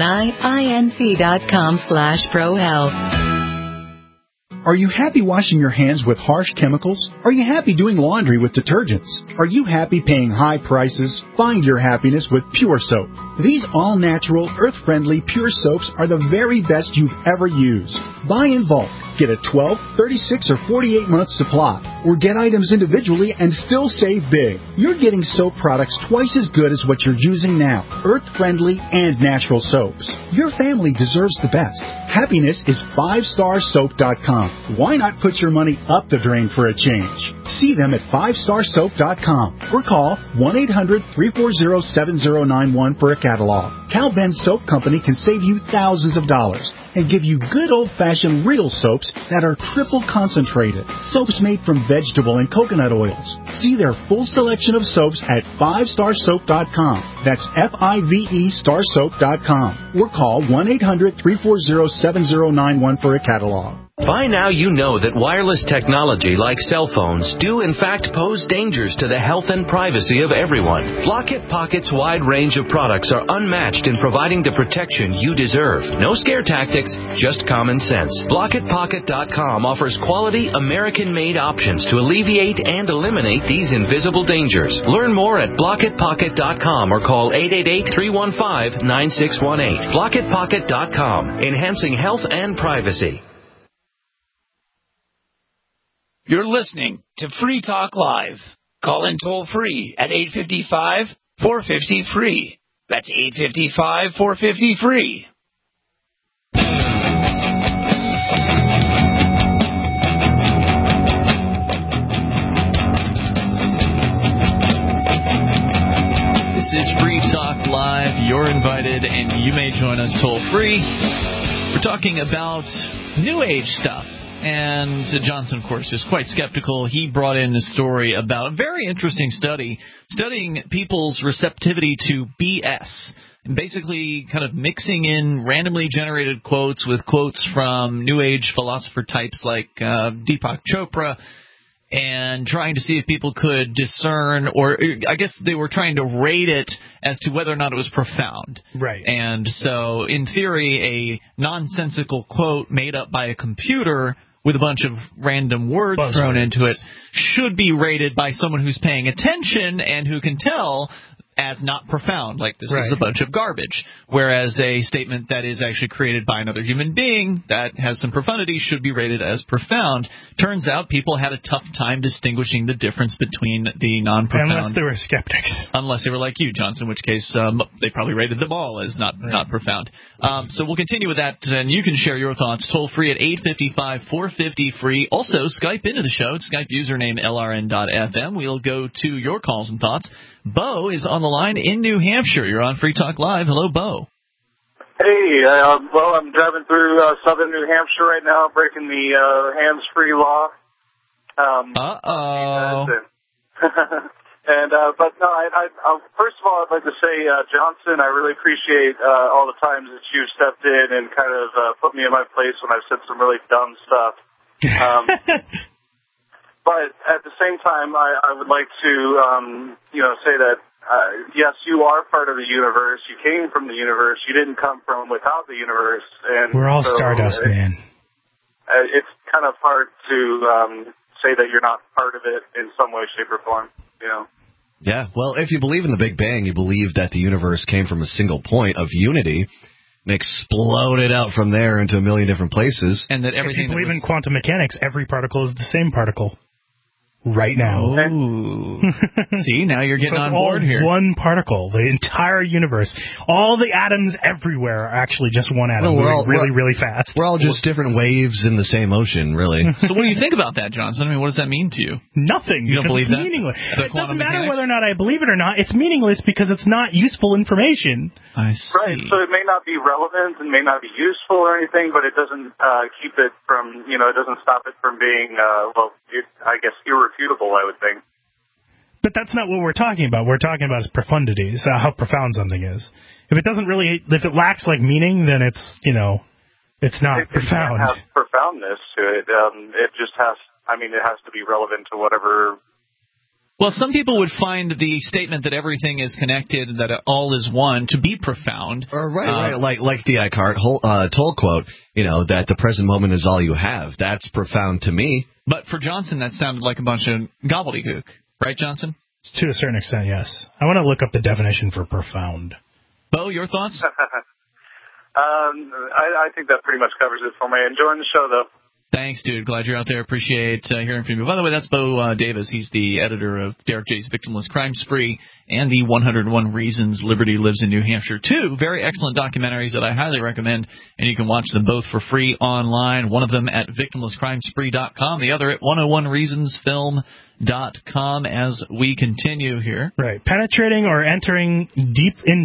S18: vninc.com/prohealth.
S11: Are you happy washing your hands with harsh chemicals? Are you happy doing laundry with detergents? Are you happy paying high prices? Find your happiness with Pure Soap. These all-natural, earth-friendly Pure Soaps are the very best you've ever used. Buy in bulk. Get a 12, 36, or 48-month supply. Or get items individually and still save big. You're getting soap products twice as good as what you're using now. Earth-friendly and natural soaps. Your family deserves the best. Happiness is 5starsoap.com. Why not put your money up the drain for a change? See them at 5starsoap.com or call 1-800-340-7091 for a catalog. Cal Ben Soap Company can save you thousands of dollars and give you good old-fashioned real soaps that are triple concentrated. Soaps made from vegetable and coconut oils. See their full selection of soaps at 5starsoap.com. That's F-I-V-E starsoap.com. Or call 1-800-340-7091 for a catalog.
S10: By now you know that wireless technology like cell phones do in fact pose dangers to the health and privacy of everyone. Blockit Pocket's wide range of products are unmatched in providing the protection you deserve. No scare tactics, just common sense. BlockitPocket.com offers quality American-made options to alleviate and eliminate these invisible dangers. Learn more at BlockitPocket.com or call 888-315-9618. BlockitPocket.com, enhancing health and privacy.
S12: You're listening to Free Talk Live. Call in toll free at 855-450-FREE. That's 855-450-FREE.
S3: This is Free Talk Live. You're invited, and you may join us toll free. We're talking about New Age stuff. And Johnson, of course, is quite skeptical. He brought in a story about a very interesting study studying people's receptivity to BS. And basically kind of mixing in randomly generated quotes with quotes from New Age philosopher types like Deepak Chopra, and trying to see if people could discern, or I guess they were trying to rate it as to whether or not it was profound.
S4: Right.
S3: And so, in theory, a nonsensical quote made up by a computer with a bunch of random words thrown into it should be rated by someone who's paying attention and who can tell as not profound, like this is a bunch of garbage. Whereas a statement that is actually created by another human being that has some profundity should be rated as profound. Turns out people had a tough time distinguishing the difference between the non-profound.
S4: Unless they were skeptics.
S3: Unless they were like you, Johnson, in which case they probably rated them all as not profound. So we'll continue with that, and you can share your thoughts toll free at 855-450-FREE. Also, Skype into the show. Skype username LRN.FM. We'll go to your calls and thoughts. Bo is on the line in New Hampshire. You're on Free Talk Live. Hello, Bo.
S19: Hey, well, I'm driving through southern New Hampshire right now, breaking the hands-free law. But no, I first of all, I'd like to say, Johnson, I really appreciate all the times that you've stepped in and kind of put me in my place when I've said some really dumb stuff. But at the same time, I would like to, say that, yes, you are part of the universe. You came from the universe. You didn't come from without the universe. And
S4: we're all stardust, man.
S19: It's kind of hard to say that you're not part of it in some way, shape, or form, you know.
S5: Yeah, well, if you believe in the Big Bang, you believe that the universe came from a single point of unity and exploded out from there into a million different places.
S3: And that everything
S4: if you believe in quantum mechanics, every particle is the same particle. right now.
S3: Ooh. See, now you're getting
S4: so
S3: on board here.
S4: One particle, the entire universe, all the atoms everywhere are actually just one atom, moving really fast.
S5: We're all just different waves in the same ocean, really.
S3: So what do you think about that, Johnson? I mean, what does that mean to you?
S4: Nothing.
S3: You don't believe
S4: it's
S3: that?
S4: Meaningless. It doesn't matter
S3: mechanics?
S4: whether or not I believe it or not. It's meaningless because it's not useful information.
S3: I see.
S19: Right. So it may not be relevant and may not be useful or anything, but it doesn't keep it from, it doesn't stop it from being, I guess, irrefutable, I would think.
S4: But that's not what we're talking about. We're talking about its profundity, so how profound something is. If it lacks meaning, then it's not profound.
S19: It has profoundness to it. It just has, it has to be relevant to whatever.
S3: Well, some people would find the statement that everything is connected and that all is one to be profound.
S5: Right. Like the Eckhart Tolle quote, that the present moment is all you have. That's profound to me.
S3: But for Johnson, that sounded like a bunch of gobbledygook. Right, Johnson?
S4: To a certain extent, yes. I want to look up the definition for profound.
S3: Bo, your thoughts?
S19: I think that pretty much covers it for me. Enjoying the show, though.
S3: Thanks, dude. Glad you're out there. Appreciate hearing from you. By the way, that's Bo Davis. He's the editor of Derek J's Victimless Crime Spree and the 101 Reasons Liberty Lives in New Hampshire. Two very excellent documentaries that I highly recommend, and you can watch them both for free online. One of them at victimlesscrimespree.com, the other at 101reasonsfilm.com as we continue here.
S4: Right. Penetrating or entering deeply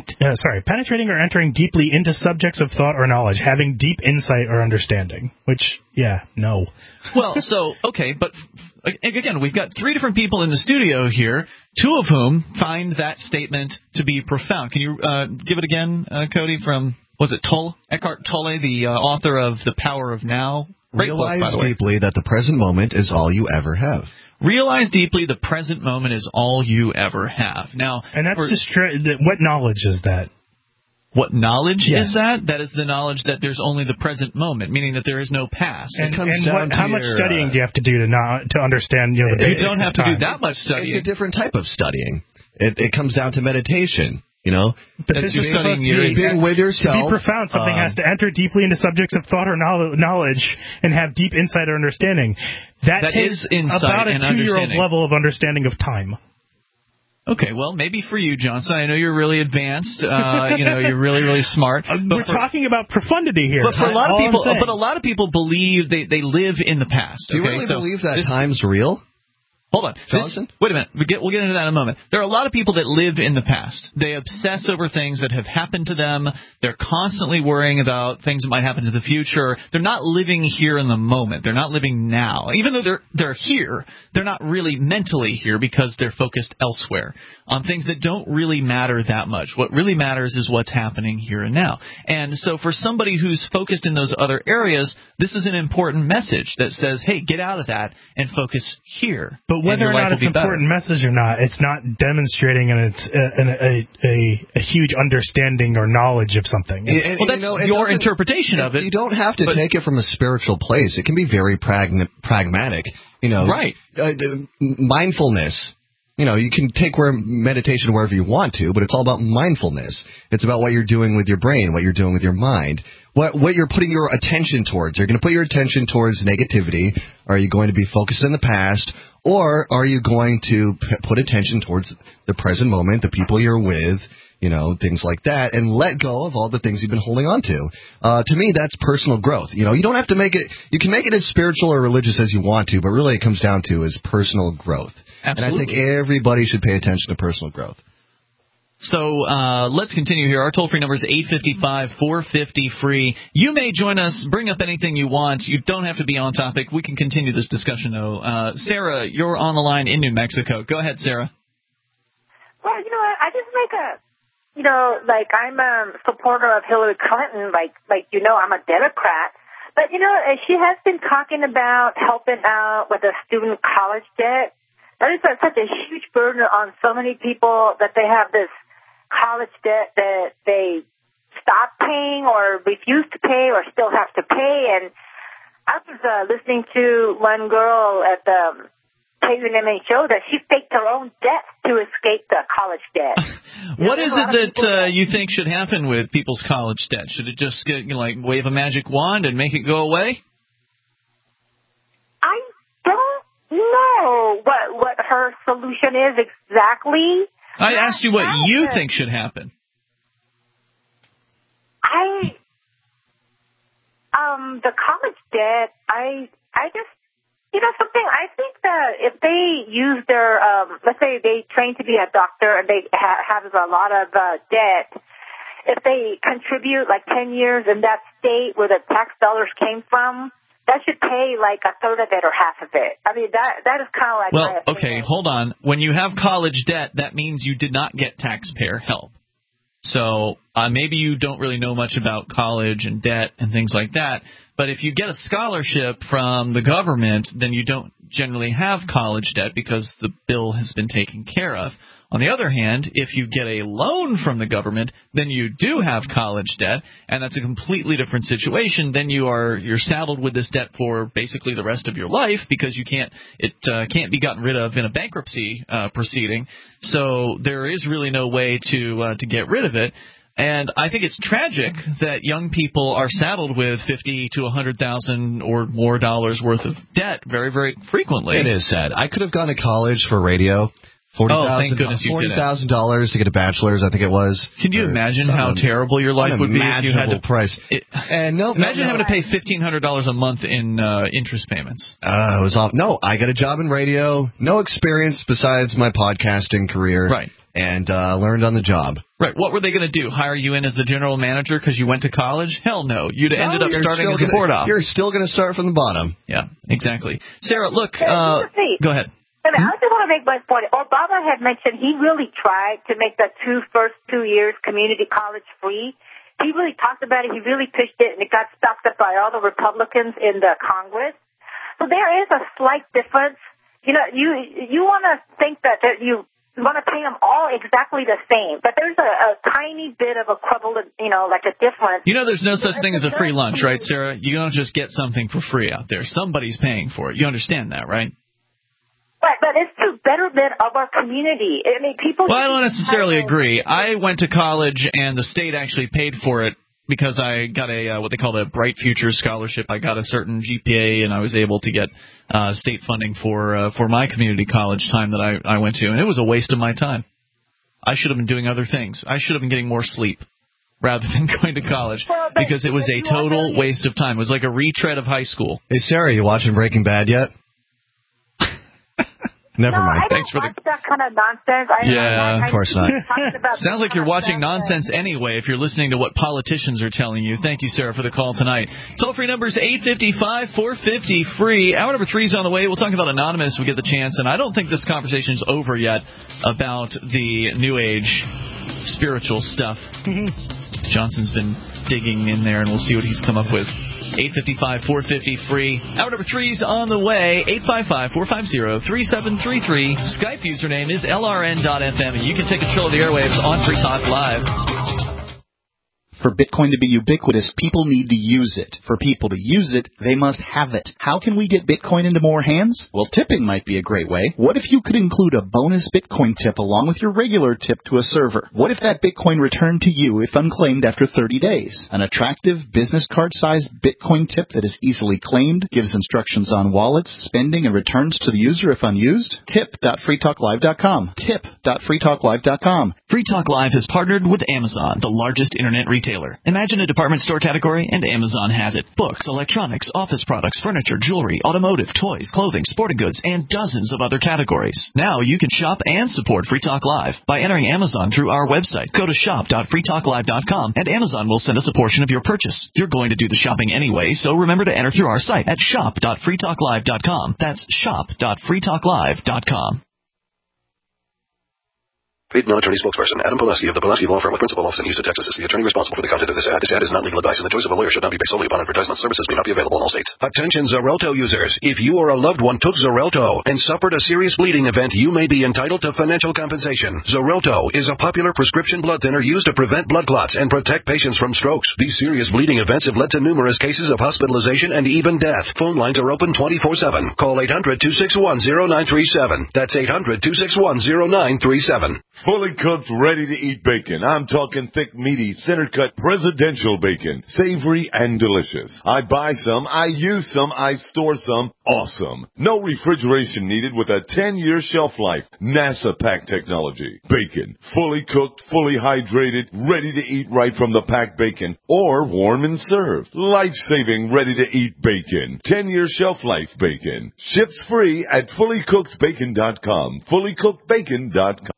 S4: into subjects of thought or knowledge, having deep insight or understanding. Which, no.
S3: Well, so, okay, but again, we've got three different people in the studio here, two of whom find that statement to be profound. Can you give it again, Cody, from, was it Eckhart Tolle, the author of The Power of Now?
S5: Realize deeply that the present moment is all you ever have.
S3: Realize deeply the present moment is all you ever have. Now,
S4: and that's what knowledge is that?
S3: What knowledge is that? That is the knowledge that there's only the present moment, meaning that there is no past.
S4: How much studying do you have to do to understand?
S3: You don't have to do that much studying.
S5: It's a different type of studying. It comes down to meditation.
S4: But this is supposed to
S5: being with yourself.
S4: To be profound, something has to enter deeply into subjects of thought or knowledge and have deep insight or understanding. That takes
S3: is insight
S4: about a
S3: and
S4: 2-year-old's level of understanding of time.
S3: Okay, well, maybe for you, Johnson. I know you're really advanced. You're really, really smart.
S4: We're talking about profundity here.
S3: But for a lot of people believe they live in the past.
S5: Do you really believe that time's real?
S3: Hold on.
S5: Johnson?
S3: Wait a minute. We'll get into that in a moment. There are a lot of people that live in the past. They obsess over things that have happened to them. They're constantly worrying about things that might happen to the future. They're not living here in the moment. They're not living now. Even though they're here, they're not really mentally here because they're focused elsewhere on things that don't really matter that much. What really matters is what's happening here and now. And so for somebody who's focused in those other areas, this is an important message that says, hey, get out of that and focus here.
S4: But whether or not it's an important message or not, it's not demonstrating a huge understanding or knowledge of something.
S3: That's your interpretation of it.
S5: You don't have to take it from a spiritual place. It can be very pragmatic.
S3: Right.
S5: Mindfulness. You can take meditation wherever you want to, but it's all about mindfulness. It's about what you're doing with your brain, what you're doing with your mind, what you're putting your attention towards. Are you going to put your attention towards negativity? Are you going to be focused in the past? Or are you going to put attention towards the present moment, the people you're with, things like that, and let go of all the things you've been holding on to? To me, that's personal growth. You don't have to make it – you can make it as spiritual or religious as you want to, but really it comes down to is personal growth.
S3: Absolutely.
S5: And I think everybody should pay attention to personal growth.
S3: So let's continue here. Our toll-free number is 855-450-FREE. You may join us. Bring up anything you want. You don't have to be on topic. We can continue this discussion, though. Sarah, you're on the line in New Mexico. Go ahead, Sarah.
S20: Well, I just make I'm a supporter of Hillary Clinton. I'm a Democrat. But, she has been talking about helping out with the student college debt. That is such a huge burden on so many people that they have this college debt that they stop paying or refuse to pay or still have to pay. And I was listening to one girl at the KUNMA show that she faked her own debt to escape the college debt.
S3: What is it that you think should happen with people's college debt? Should it just wave a magic wand and make it go away?
S20: I don't know. know what her solution is exactly.
S3: I asked you what you think should happen.
S20: The college debt, I just, something, I think that if they use their, let's say they train to be a doctor and they have a lot of debt, if they contribute like 10 years in that state where the tax dollars came from, that should pay like a third of it or half of it. I mean, that is kind of like my opinion.
S3: Okay, hold on. When you have college debt, that means you did not get taxpayer help. So maybe you don't really know much about college and debt and things like that. But if you get a scholarship from the government, then you don't generally have college debt because the bill has been taken care of. On the other hand, if you get a loan from the government, then you do have college debt, and that's a completely different situation. Then you're saddled with this debt for basically the rest of your life because it can't be gotten rid of in a bankruptcy proceeding. So there is really no way to get rid of it. And I think it's tragic that young people are saddled with $50,000 to $100,000 or more dollars worth of debt very, very frequently.
S5: It is sad. I could have gone to college for radio.
S3: Thank goodness you did.
S5: $40,000 to get a bachelor's, I think it was.
S3: Can you imagine how terrible your life would be if you had to
S5: price?
S3: Imagine having to pay $1,500 a month in interest payments.
S5: It was awful. No, I got a job in radio, no experience besides my podcasting career,
S3: right?
S5: And learned on the job.
S3: Right. What were they going to do? Hire you in as the general manager because you went to college? Hell no. You'd ended up starting as a board op.
S5: You're still going to start from the bottom.
S3: Yeah, exactly. Sarah, look. Go ahead.
S20: I just want to make my point. Obama had mentioned he really tried to make the first 2 years community college free. He really talked about it. He really pushed it, and it got stopped up by all the Republicans in the Congress. So there is a slight difference. You want to think that you want to pay them all exactly the same, but there's a tiny bit of equivalent, like a difference.
S3: There's no such thing as a free lunch, right, Sarah? You don't just get something for free out there. Somebody's paying for it. You understand that, right?
S20: Right, but it's to betterment of our community. I mean, people.
S3: Well, I don't necessarily agree. I went to college, and the state actually paid for it because I got a what they call the Bright Future Scholarship. I got a certain GPA, and I was able to get state funding for my community college time that I went to, and it was a waste of my time. I should have been doing other things. I should have been getting more sleep rather than going to college because it was a total waste of time. It was like a retread of high school.
S5: Hey, Sarah, you watching Breaking Bad yet? Never mind.
S20: Thanks for that kind of nonsense.
S5: Of course not.
S3: Sounds like you're watching nonsense anyway if you're listening to what politicians are telling you. Thank you, Sarah, for the call tonight. Toll-free number is 855-450-FREE. Hour number 3 is on the way. We'll talk about Anonymous. We get the chance. And I don't think this conversation is over yet about the New Age spiritual stuff. Johnson's been digging in there, and we'll see what he's come up with. 855-450-FREE. Hour number 3 is on the way. 855-450-3733. Skype username is LRN.FM, and you can take control of the airwaves on Free Talk Live.
S21: For Bitcoin to be ubiquitous, people need to use it. For people to use it, they must have it. How can we get Bitcoin into more hands? Well, tipping might be a great way. What if you could include a bonus Bitcoin tip along with your regular tip to a server? What if that Bitcoin returned to you if unclaimed after 30 days? An attractive business card-sized Bitcoin tip that is easily claimed, gives instructions on wallets, spending, and returns to the user if unused? Tip.freetalklive.com. Tip.freetalklive.com.
S3: Free Talk Live has partnered with Amazon, the largest internet retailer. Imagine a department store category, and Amazon has it. Books, electronics, office products, furniture, jewelry, automotive, toys, clothing, sporting goods, and dozens of other categories. Now you can shop and support Free Talk Live by entering Amazon through our website. Go to shop.freetalklive.com, and Amazon will send us a portion of your purchase. You're going to do the shopping anyway, so remember to enter through our site at shop.freetalklive.com. That's shop.freetalklive.com.
S14: Paid non-attorney spokesperson Adam Pulaski of the Pulaski Law Firm with principal office in Houston, Texas is the attorney responsible for the content of this ad. This ad is not legal advice, and the choice of a lawyer should not be based solely upon advertisement. Services may not be available in all states.
S15: Attention Xarelto users. If you or a loved one took Xarelto and suffered a serious bleeding event, you may be entitled to financial compensation. Xarelto is a popular prescription blood thinner used to prevent blood clots and protect patients from strokes. These serious bleeding events have led to numerous cases of hospitalization and even death. Phone lines are open 24/7. Call 800-261-0937. That's 800-261-0937.
S1: Fully cooked, ready-to-eat bacon. I'm talking thick, meaty, center-cut presidential bacon. Savory and delicious. I buy some, I use some, I store some. Awesome. No refrigeration needed with a 10-year shelf life. NASA pack technology. Bacon. Fully cooked, fully hydrated, ready to eat right from the packed bacon. Or warm and served. Life-saving, ready-to-eat bacon. 10-year shelf life bacon. Ships free at fullycookedbacon.com. Fullycookedbacon.com.